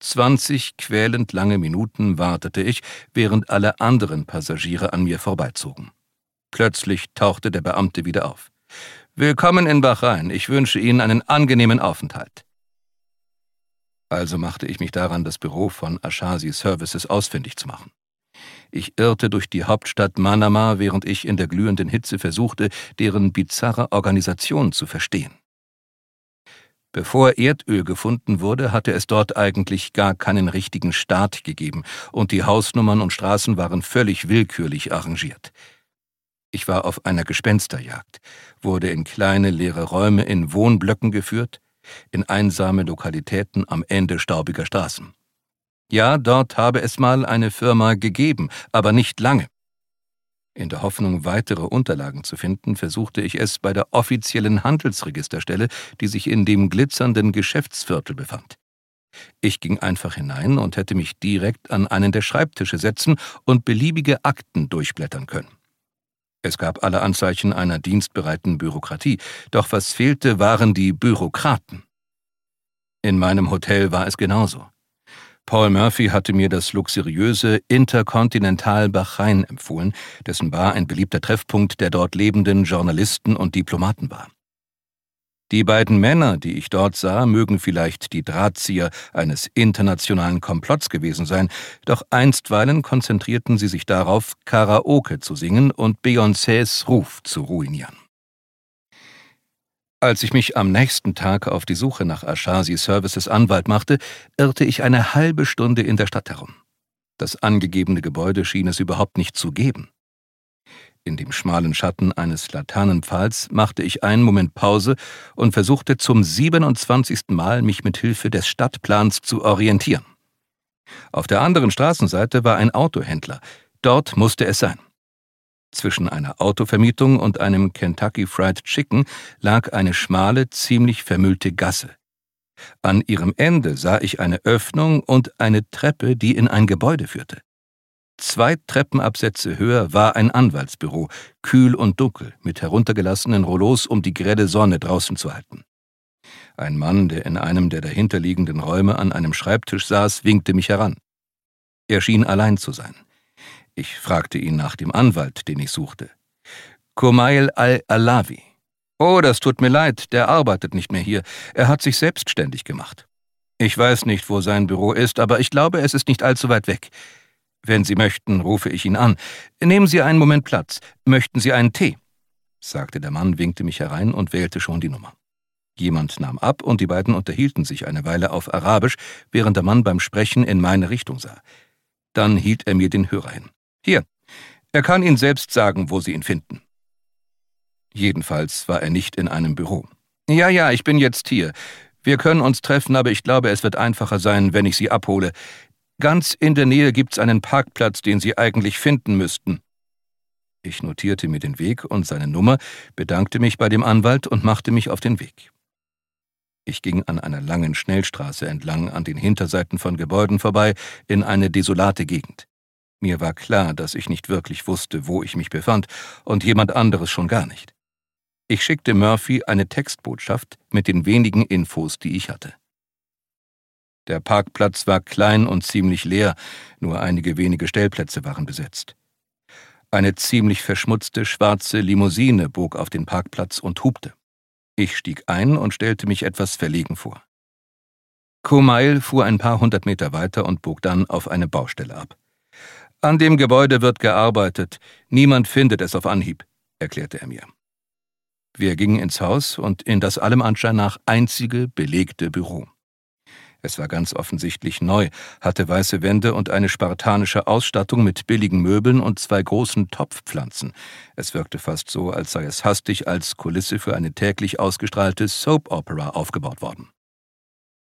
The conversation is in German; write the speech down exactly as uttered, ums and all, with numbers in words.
Zwanzig quälend lange Minuten wartete ich, während alle anderen Passagiere an mir vorbeizogen. Plötzlich tauchte der Beamte wieder auf. »Willkommen in Bahrain. Ich wünsche Ihnen einen angenehmen Aufenthalt.« Also machte ich mich daran, das Büro von Ashazi Services ausfindig zu machen. Ich irrte durch die Hauptstadt Manama, während ich in der glühenden Hitze versuchte, deren bizarre Organisation zu verstehen. Bevor Erdöl gefunden wurde, hatte es dort eigentlich gar keinen richtigen Staat gegeben und die Hausnummern und Straßen waren völlig willkürlich arrangiert. Ich war auf einer Gespensterjagd, wurde in kleine leere Räume in Wohnblöcken geführt, in einsame Lokalitäten am Ende staubiger Straßen. Ja, dort habe es mal eine Firma gegeben, aber nicht lange. In der Hoffnung, weitere Unterlagen zu finden, versuchte ich es bei der offiziellen Handelsregisterstelle, die sich in dem glitzernden Geschäftsviertel befand. Ich ging einfach hinein und hätte mich direkt an einen der Schreibtische setzen und beliebige Akten durchblättern können. Es gab alle Anzeichen einer dienstbereiten Bürokratie, doch was fehlte, waren die Bürokraten. In meinem Hotel war es genauso. Paul Murphy hatte mir das luxuriöse Intercontinental Bahrain empfohlen, dessen Bar ein beliebter Treffpunkt der dort lebenden Journalisten und Diplomaten war. Die beiden Männer, die ich dort sah, mögen vielleicht die Drahtzieher eines internationalen Komplotts gewesen sein, doch einstweilen konzentrierten sie sich darauf, Karaoke zu singen und Beyoncés Ruf zu ruinieren. Als ich mich am nächsten Tag auf die Suche nach Ashazi Services Anwalt machte, irrte ich eine halbe Stunde in der Stadt herum. Das angegebene Gebäude schien es überhaupt nicht zu geben. In dem schmalen Schatten eines Laternenpfahls machte ich einen Moment Pause und versuchte zum siebenundzwanzigsten Mal, mich mit Hilfe des Stadtplans zu orientieren. Auf der anderen Straßenseite war ein Autohändler. Dort musste es sein. Zwischen einer Autovermietung und einem Kentucky Fried Chicken lag eine schmale, ziemlich vermüllte Gasse. An ihrem Ende sah ich eine Öffnung und eine Treppe, die in ein Gebäude führte. Zwei Treppenabsätze höher war ein Anwaltsbüro, kühl und dunkel, mit heruntergelassenen Rollos, um die grelle Sonne draußen zu halten. Ein Mann, der in einem der dahinterliegenden Räume an einem Schreibtisch saß, winkte mich heran. Er schien allein zu sein. Ich fragte ihn nach dem Anwalt, den ich suchte. Kumail al-Alawi. »Oh, das tut mir leid, der arbeitet nicht mehr hier. Er hat sich selbstständig gemacht. Ich weiß nicht, wo sein Büro ist, aber ich glaube, es ist nicht allzu weit weg. Wenn Sie möchten, rufe ich ihn an. Nehmen Sie einen Moment Platz. Möchten Sie einen Tee?« sagte der Mann, winkte mich herein und wählte schon die Nummer. Jemand nahm ab und die beiden unterhielten sich eine Weile auf Arabisch, während der Mann beim Sprechen in meine Richtung sah. Dann hielt er mir den Hörer hin. »Hier, er kann Ihnen selbst sagen, wo Sie ihn finden.« Jedenfalls war er nicht in einem Büro. »Ja, ja, ich bin jetzt hier. Wir können uns treffen, aber ich glaube, es wird einfacher sein, wenn ich Sie abhole. Ganz in der Nähe gibt's einen Parkplatz, den Sie eigentlich finden müssten.« Ich notierte mir den Weg und seine Nummer, bedankte mich bei dem Anwalt und machte mich auf den Weg. Ich ging an einer langen Schnellstraße entlang, an den Hinterseiten von Gebäuden vorbei, in eine desolate Gegend. Mir war klar, dass ich nicht wirklich wusste, wo ich mich befand, und jemand anderes schon gar nicht. Ich schickte Murphy eine Textbotschaft mit den wenigen Infos, die ich hatte. Der Parkplatz war klein und ziemlich leer, nur einige wenige Stellplätze waren besetzt. Eine ziemlich verschmutzte schwarze Limousine bog auf den Parkplatz und hupte. Ich stieg ein und stellte mich etwas verlegen vor. Kumail fuhr ein paar hundert Meter weiter und bog dann auf eine Baustelle ab. »An dem Gebäude wird gearbeitet. Niemand findet es auf Anhieb«, erklärte er mir. Wir gingen ins Haus und in das allem Anschein nach einzige belegte Büro. Es war ganz offensichtlich neu, hatte weiße Wände und eine spartanische Ausstattung mit billigen Möbeln und zwei großen Topfpflanzen. Es wirkte fast so, als sei es hastig als Kulisse für eine täglich ausgestrahlte Soap-Opera aufgebaut worden.